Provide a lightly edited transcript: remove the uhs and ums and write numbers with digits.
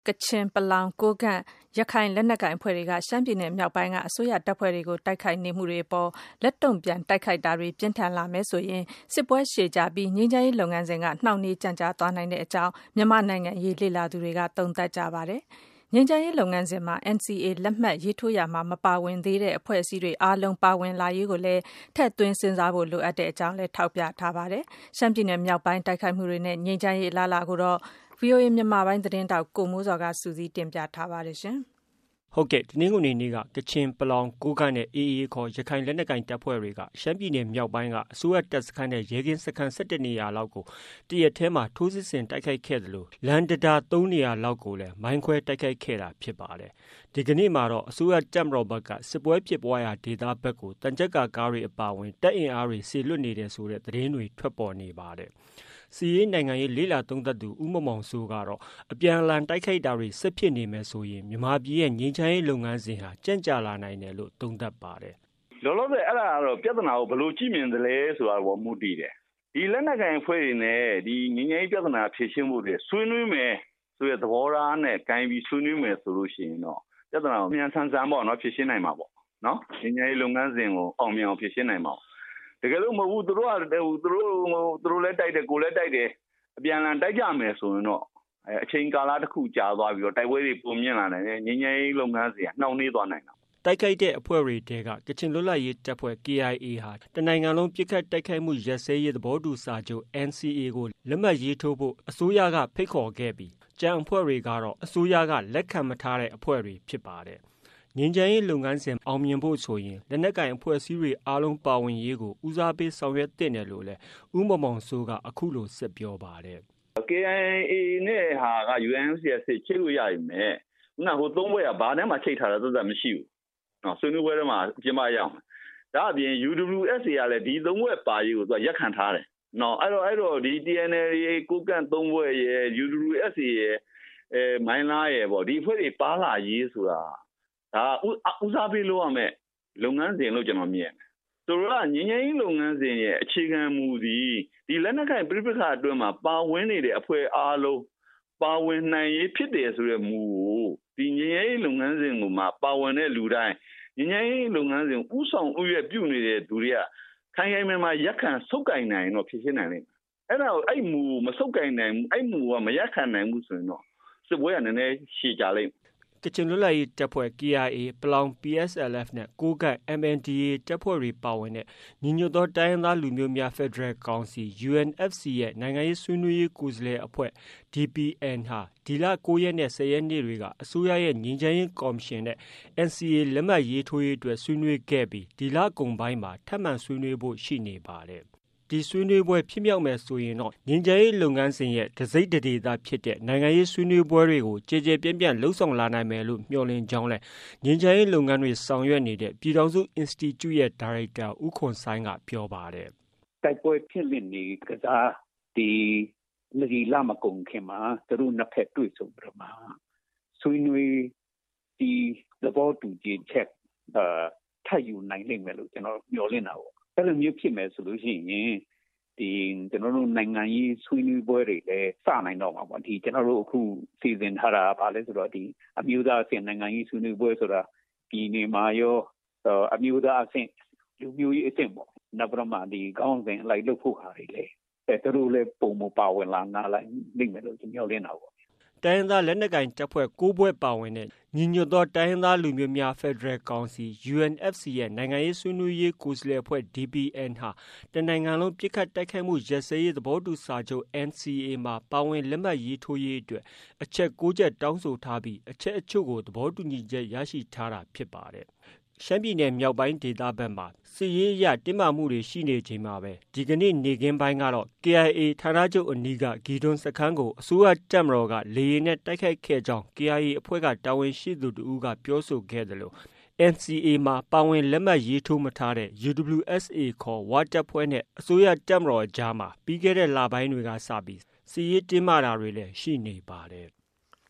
ကချင်ပလောင်ကိုးကန့်ရခိုင်လက်နက်ကိုင်အဖွဲ့တွေကရှမ်းပြည်နယ်မြောက်ပိုင်းကအစိုးရတပ်ဖွဲ့တွေကိုတိုက်ခိုက်နေမှုတွေအပေါ်လက်တုံ့ပြန်တိုက်ခိုက်တာတွေပြင်းထန်လာမယ်ဆိုရင်စစ်ပွဲရှည်ကြာပြီးငြိမ်းချမ်းရေးလုပ်ငန်းစဉ်ကနှောင့်နှေးကြန့်ကြာသွားနိုင်တဲ့အကြောင်းမြန်မာနိုင်ငံရေးလေ့လာသူတွေကသုံးသပ်ကြပါတယ်။ငြိမ်းချမ်းရေးလုပ်ငန်းစဉ်မှာ NCA လက်မှတ်ရေးထိုးရာမှာမပါဝင်သေးတဲ့အဖွဲ့အစည်းတွေအားလုံးပါဝင်လာရေးကိုလည်းထည့်သွင်းစဉ်းစားဖို့လိုအပ်တဲ့အကြောင်းလည်းထောက်ပြထားပါတယ်။ရှမ်းပြည်နယ်မြောက်ပိုင်းတိုက်ခိုက်မှုတွေနဲ့ငြိမ်းချမ်းရေးအလားအလာကိုတော့VOA မြန်မာပိုင်းသတင်းတောက်ကိုမိုးစောကစူးစီးတင်ပြထားပါတယ်ရှင်။ဟုတ်ကဲ့ဒီနေ့နေ့ကကချင်ပလောင်ကိုးကန့်နဲ့ AA ခေါ်ရခိုင်လက်နက်ကိုင်တပ်ဖွဲ့တွေကရှမ်းပြည်နယ်မြောက်ပိုင်းကအစိုးရတပ်စခန်းနဲ့ရဲကင်းစခန်း17နေရာလောက်ကိုတရက်ထဲမှာထိုးစစ်ဆင်တိုက်ခိုက်ခဲ့တယ်လို့လန်ဒတာ3နေရာလောက်ကိုလည်းမိုင်းခွဲတိုက်ခိုက်ခဲ့တာဖြစ်ပါတယ်။ဒီကနေ့မှာတော့အစိုးရတပ်မတော်ဘက်ကစစ်ပွဲဖြစ်ပွားရာဒေသဘက်ကိုတန်ကြပ်ကားတွေအပါအဝင်တပ်အင်အားတွေဆေလွတ်နေတယ်ဆိုတဲ့သတင်းတွေထွက်ပေါ်နေပါတယ်။စီရေးနိုင်ငံရေးလေးလာသုံးသပ်သူဦးမောင်မောင်စိုးကတော့အပြန်အလှန်တိုက်ခိုက်တာတွေဆက်ဖြစ်နေမယ်ဆိုရင်မြန်မာပြည်ရဲ့ငြိမ်းချမ်းရေးလုပ်ငန်းစဉ်ဟာကြန့်ကြာလာနိုင်တယ်လို့သုံးသပ်ပါတယ်။လောလောဆယ်အဲ့ဒါကတော့ပြဿနာကိုဘယ်လိုကြည့်မြင်သလဲဆိုတာကိုမူတည်တယ်။ဒီလက်နက်ကိုင်အဖွဲ့တွေနဲ့ဒီငြိမ်းချမ်းရေးပြဿနာဖြေရှင်းဖို့တွေဆွေးနွေးမယ်ဆိုတဲ့သဘောထားနဲ့ဂိုင်းပြီးဆွေးနွေးမယ်ဆိုလို့ရှိရင်တော့ပြဿနာကိုမြန်ဆန်ပေါ့နော်ဖြေရှင်းနိုင်မှာပေါ့နော်ငြိမ်းချမ်းရေးလုပ်ငန်းစဉ်ကိုအောင်မြင်အောင်ဖြေရှင်းနိုင်မှာပေါ့တကယ်လို့မဟုတ်ဘူးသူတို့လည်းတိုက်တယ်ကိုလည်းတိုက်တယ်အပြန်အလှန်တိုက်ကြမယ်ဆိုရင်တော့အချိန်ကာလတစ်ခုကြာသွားပြီးတော့တိုက်ပွဲတွေပုံမြင့်လာနိုင်တယ်ငြိမ်းချမ်းရေးလုပ်ငန်းစဉ်ကနှောင့်နှေးသွားနိုင်တာတိုက်ခိုက်တဲ့အဖွဲ့တွေတဲကကချင်လွတ်လပ်ရေးတပ်ဖွဲ့ KIA ဟာတနိုင်ငံလုံးပြစ်ခတ်တိုက်ခိုက်မှုရပ်စဲရေးသဘောတူစာချုပ် NCA ကိုလက်မှတ်ရေးထိုးဖို့အစိုးရကဖိတ်ခေါ်ခဲ့ပြီးကျန်အဖွဲ့တွေကတော့အစိုးရကလက်ခံမထားတဲ့အဖွဲ့တွေဖြစ်ပါတယ်။ငြိမ်းချမ်းရေးလုပ်ငန်းစဉ်အောင်မြင်ဖို့ဆိုရင်လက်နက်ကိုင်အဖွဲ့အစည်းတွေအားလုံးပါဝင်ရေးကိုဦးစားပေးဆောင်ရွက်သင့်တယ်လို့လည်းဦးမောင်မောင်စိုးကအခုလိုဆက်ပြောပါတယ်။ KIA နဲ့ဟာက UNCS ချိတ်လို့ရပြီမဲ့ခုနဟိုသုံးဘွဲကဘာနဲ့မှချိတ်ထားတာသက်သက်မရှိဘူး။နော်ဆွေးနွေးပွဲထဲမှာပြင်ပရအောင်။ဒါအပြင် UWSA ကလည်းဒီသုံးဘွဲပါရေးကိုသူကရက်ခံထားတယ်။နော်အဲ့တော့ဒီ TNL ကိုကန့်သုံးဘွဲရဲ့ UWSA ရဲ့မိုင်းလားရဲ့ပေါ့ဒီအဖွဲ့တွေပါလာရေးဆိုတာဒါဦးစားပေးလို့ရမယ်လုပ်ငန်းစဉ်လို့ကျွန်တော်မြင်တယ်။ဆိုတော့ငြိမ်းချမ်းရေးလုပ်ငန်းစဉ်ရဲ့အခြေခံမူဒီလက်နက်ကိုင်ပြိပခါအတွင်းမှာပါဝင်နေတဲ့အဖွဲ့အားလုံးပါဝင်နိုင်ရေးဖြစ်တယ်ဆိုတဲ့မူကိုဒီငြိမ်းချမ်းရေးလုပ်ငန်းစဉ်ကိုမှပါဝင်တဲ့လူတိုင်းငြိမ်းချမ်းရေးလုပ်ငန်းစဉ်ဥဆောင်ဥရွက်ပြုနေတဲ့လူတွေကခိုင်ခိုင်မာမာရက်ခံဆုတ်ကင်နိုင်တော့ဖြစ်ရှင်းနိုင်လိမ့်မယ်။အဲ့ဒါကိုအဲ့မူမဆုတ်ကင်နိုင်ဘူးအဲ့မူကမရက်ခံနိုင်ဘူးဆိုရင်တော့စစ်ပွဲကနည်းနည်းရှည်ကြလိမ့်မယ်ကချင်လွတ်လပ်ရေးတပ်ဖွဲ့ KIA ပလောင် PSLF နဲ့ကိုးကန့် MNDAA တပ်ဖွဲ့တွေပါဝင်တဲ့ညီညွတ်သောတိုင်းရင်းသားလူမျိုးများဖက်ဒရယ်ကောင်စီ UNFC ရဲ့နိုင်ငံရေးဆွေးနွေးရေးကိုယ်စားလှယ်အဖွဲ့ DPN ဟာဒီလ9ရက်နဲ့10ရက်နေ့တွေကအစိုးရရဲ့ငြိမ်းချမ်းရေးကော်မရှင်နဲ့ NCA လက်မှတ်ရေးထိုးရေးအတွက်ဆွေးနွေးခဲ့ပြီးဒီလကုန်ပိုင်းမှာထပ်မံဆွေးနွေးဖို့ရှိနေပါတယ်ဒီဆွေးနွေးပွဲဖြစ်မြောက်မယ်ဆိုရင်တော့ငြိမ်းချမ်းရေးလုပ်ငန်းစဉ်ရဲ့တစိမ့်တဒေသဖြစ်တဲ့နိုင်ငံရေးဆွေးနွေးပွဲတွေကိုကြေကြေပြန့်ပြန့်လှုပ်ဆောင်လာနိုင်မယ်လို့မျှော်လင့်ကြောင်းလဲငြိမ်းချမ်းရေးလုပ်ငန်းတွေဆောင်ရွက်နေတဲ့ပြည်ထောင်စု Institute ရဲ့ဒါရိုက်တာဦးခွန်ဆိုင်ကပြောပါတယ်။တိုက်ပွဲဖြစ်နေကစားဒီလမကုန်ခင်မှာသူတို့နှစ်ဖက်တွေ့ဆုံပြီးမှဆွေးနွေးဒီသဘောတူညီချက်ထပ်ယူနိုင်လိမ့်မယ်လို့ကျွန်တော်မျှော်လင့်တာပေါ့အဲ့လိုမျိုးဖြစ်မယ်ဆိုလို့ရှိရင်ဒီကျွန်တော်တို့နိုင်ငံရေးဆွေးနွေးပွဲတွေလည်းစနိုင်တော့မှာပေါ့ဒီကျွန်တော်တို့အခုစီစဉ်ထားတာဗာလဲဆိုတော့ဒီအမျိုးသားအဆင့်နိုင်ငံရေးဆွေးနွေးပွဲဆိုတာဒီနေမှာရောအမျိုးသားအဆင့်လူမျိုးရေးအဆင့်ပေါ့နောက်ပြီးမှဒီကောင်းစဉ်အလိုက်လုပ်ဖို့ဟာတွေလည်းသူတို့လည်းပုံမပါဝင်လာနိုင်လိမ့်မယ်လို့ကျွန်တော်လင်းတာပေါ့တိုင်းရင်းသားလက်နက်ကိုင်တပ်ဖွဲ့9ဘွဲ့ပါဝင်တဲ့ညီညွတ်သောတိုင်းရင်းသားလူမျိုးများဖက်ဒရယ်ကောင်စီ UNFC ရဲ့နိုင်ငံရေးဆွေးနွေးရေးကိုယ်စားလှယ်အဖွဲ့ DPN ဟာတနိုင်ငံလုံးပြစ်ခတ်တိုက်ခိုက်မှုရပ်စဲရေးသဘောတူစာချုပ် NCA မှာပါဝင်လက်မှတ်ရေးထိုးရေးအတွက်အချက်6ချက်တောင်းဆိုထားပြီးအချက်အချို့ကိုသဘောတူညီချက်ရရှိထားတာဖြစ်ပါတယ်။ရှမ်းပြည်နယ်မြောက်ပိုင်းဒေသဘက်မှာစစ်ရေးအရတင်းမာမှုတွေရှိနေချိန်မှာပဲဒီကနေ့နေ့ခင်းပိုင်းကတော့ KIA ဌာနချုပ်အနီးကဂီဒွန်စခန်းကိုအစိုးရတပ်မတော်ကလေယာဉ်နဲ့တိုက်ခိုက်ခဲ့ကြောင်း KIA အဖွဲ့ကတာဝန်ရှိသူတို့ကပြောဆိုခဲ့တယ်လို့ NCA မှာပါဝင်လက်မှတ်ရေးထိုးမထားတဲ့ UWSA ခေါ်ဝတပ်ဖွဲ့နဲ့အစိုးရတပ်မတော်အကြားမှာပြီးခဲ့တဲ့လပိုင်းတွေကစပြီးစစ်ရေးတင်းမာတာတွေလည်းရှိနေပါတယ်။